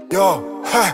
Jo, he.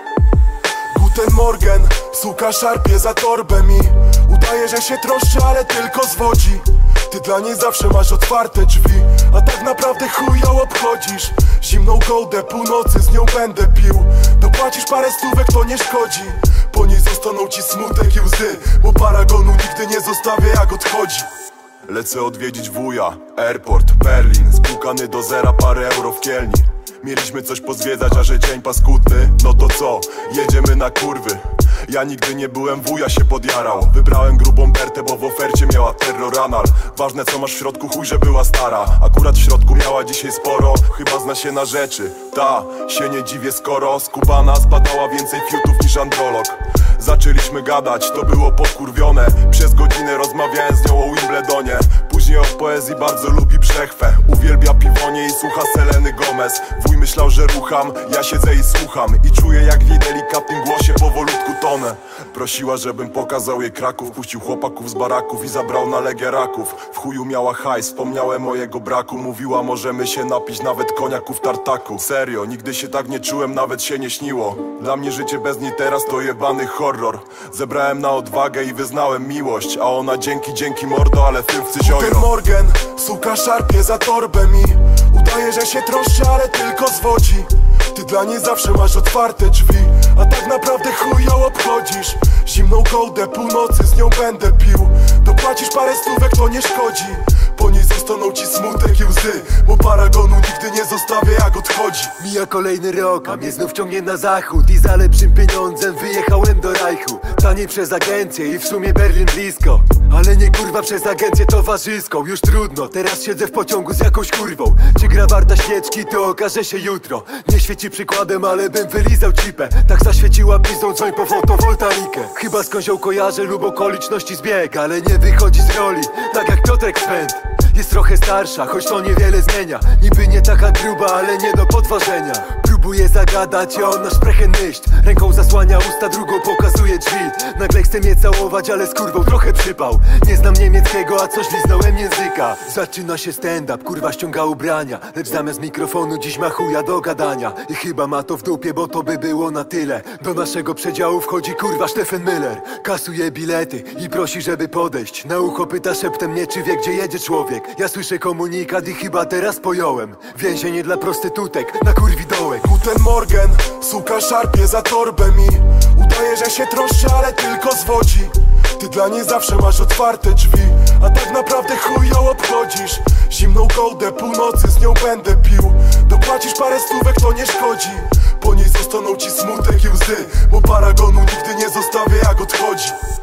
Guten Morgen, suka szarpie za torbę mi. Udaje, że się troszczy, ale tylko zwodzi. Ty dla niej zawsze masz otwarte drzwi, a tak naprawdę chuj ją obchodzisz. Zimną gołdę północy z nią będę pił. Dopłacisz parę stówek, to nie szkodzi. Po niej zostaną ci smutek i łzy, bo paragonu nigdy nie zostawię jak odchodzi. Lecę odwiedzić wuja, airport, Berlin. Spłukany do zera, parę euro w kielni. Mieliśmy coś pozwiedzać, a że dzień paskudny, no to co? Jedziemy na kurwy. Ja nigdy nie byłem, wuja się podjarał. Wybrałem grubą Bertę, bo w ofercie miała terroranal. Ważne co masz w środku, chuj, że była stara. Akurat w środku miała dzisiaj sporo, chyba zna się na rzeczy. Ta, się nie dziwię skoro skubana zbadała więcej fiutów niż androlog. Zaczęliśmy gadać, to było podkurwione. Przez godzinę rozmawiałem z nią o Wimbledonie. Później o poezji, bardzo lubi brzechwę. Uwielbia piwonie i słucha Seleny Gomez. Wuj myślał, że rucham, ja siedzę i słucham. I czuję jak w jej delikatnym głosie powolutku tonę. Prosiła, żebym pokazał jej Kraków. Puścił chłopaków z baraków i zabrał na Legię raków. W chuju miała hajs, wspomniałem o jego braku. Mówiła, możemy się napić nawet koniaku w tartaku. Serio, nigdy się tak nie czułem, nawet się nie śniło. Dla mnie życie bez niej teraz to jebany horror. Zebrałem na odwagę i wyznałem miłość, a ona dzięki mordo, ale fylwcy ziojro. Guten Morgen, suka szarpie za torbę mi. Udaje, że się troszczy, ale tylko zwodzi. Ty dla niej zawsze masz otwarte drzwi, a tak naprawdę chuj ją obchodzisz. Zimną gołdę północy z nią będę pił. Dopłacisz parę stówek, to nie szkodzi. Po niej zostaną ci smutek i łzy, bo paragonu nigdy nie zostawię jak odchodzi. Mija kolejny rok, a mnie znów ciągnie na zachód. I za lepszym pieniądzem wyjechałem do Reichu. Taniej przez agencję i w sumie Berlin blisko. Ale nie kurwa przez agencję towarzyską. Już trudno, teraz siedzę w pociągu z jakąś kurwą. Czy gra warta świeczki, to okaże się jutro. Nie świeci przykładem, ale bym wylizał cipę. Tak zaświeciła pizdą dzwoń po fotowoltaikę. Chyba skądś ją kojarzę lub okoliczności zbieg, ale nie wychodzi z roli, tak jak Piotrek Swęd. Jest trochę starsza, choć to niewiele zmienia. Niby nie taka gruba, ale nie do podważenia. Próbuję zagadać, a ona szprechen myśl. Ręką zasłania usta, drugą pokazuje drzwi. Nagle chcę mnie całować, ale z kurwą trochę przypał. Nie znam niemieckiego, a coś liznąłem języka. Zaczyna się stand-up, kurwa ściąga ubrania. Lecz zamiast mikrofonu dziś ma chuja do gadania. I chyba ma to w dupie, bo to by było na tyle. Do naszego przedziału wchodzi kurwa Stefan Miller. Kasuje bilety i prosi, żeby podejść. Na ucho pyta szeptem mnie, czy wie, gdzie jedzie człowiek. Ja słyszę komunikat i chyba teraz pojąłem. Więzienie dla prostytutek na kurwi dołek. Guten Morgen, suka szarpie za torbę mi. Udaje, że się troszczy, ale tylko zwodzi. Ty dla niej zawsze masz otwarte drzwi, a tak naprawdę chuj ją obchodzisz. Zimną gołdę północy z nią będę pił. Dopłacisz parę stówek, to nie szkodzi. Po niej zostaną ci smutek i łzy, bo paragonu nigdy nie zostawię jak odchodzi.